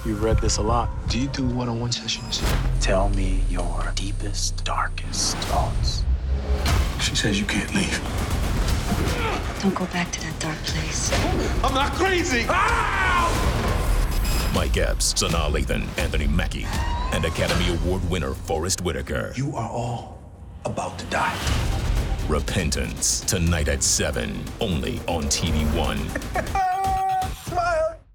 You've read this a lot. Do you do one-on-one sessions? Tell me your deepest, darkest thoughts. She says you can't leave. Don't go back to that dark place. I'm not crazy! Mike Epps, Sanaa Lathan, Anthony Mackie, and Academy Award winner Forrest Whitaker. You are all about to die. Repentance, tonight at 7, only on TV One.